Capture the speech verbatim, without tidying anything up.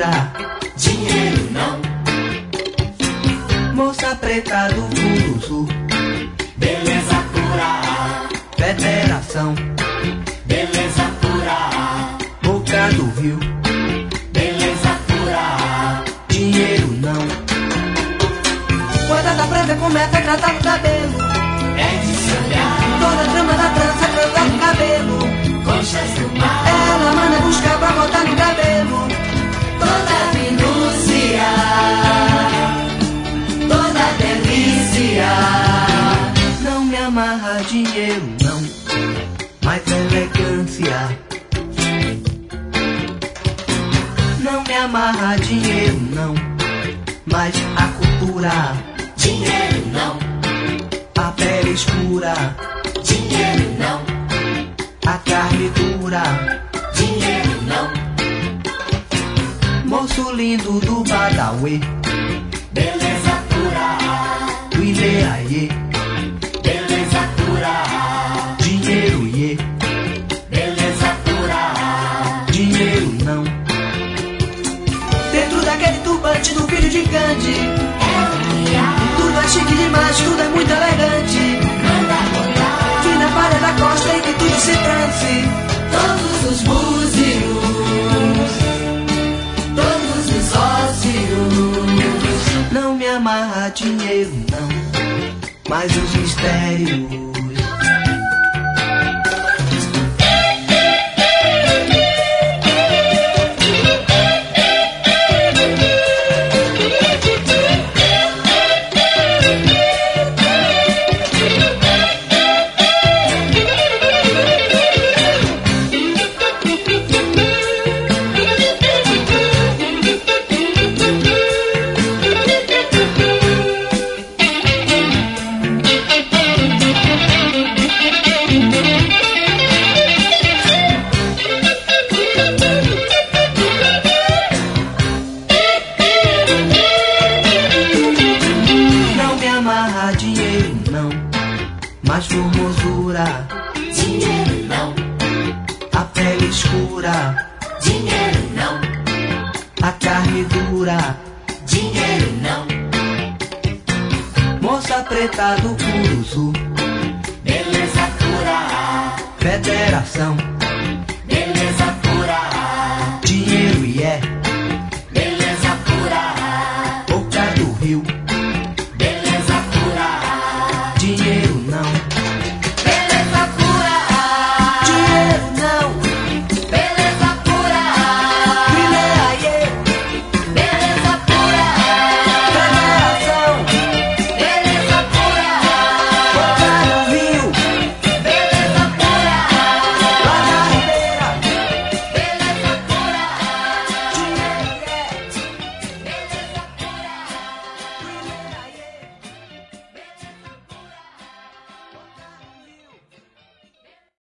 pura, dinheiro não. Moça preta do Fundo Sul, Beleza pura, federação, beleza pura, Boca do Rio, beleza pura, dinheiro não. Guarda da preta começa a tratar do cabelo, é de se olhar. toda a trama da trança trança no cabelo. Conchas do mar, Ela manda buscar pra botar no cabelo. toda minúcia, toda delícia. Não me amarra dinheiro não, mas elegância. Não me amarra dinheiro não, mas a cultura. Dinheiro não, A pele escura, dinheiro não, a carne dura. dinheiro não. Moço lindo do Badauê, Beleza pura, do Ileaie, beleza pura, dinheiro iê, beleza pura, dinheiro não. Dentro daquele turbante do filho de Gandhi, é o que há. tudo é chique demais, tudo é muito elegante. Manda rodar Que na palha da costa e que tudo se transe. todos os búzios, todos os ócios. Não me amarra dinheiro não, mas os mistérios. Não me amarra dinheiro não, mas formosura. Dinheiro não, A pele escura, dinheiro não, a carne dura. dinheiro não. Moça preta do Fundo Sul, Beleza pura, federação,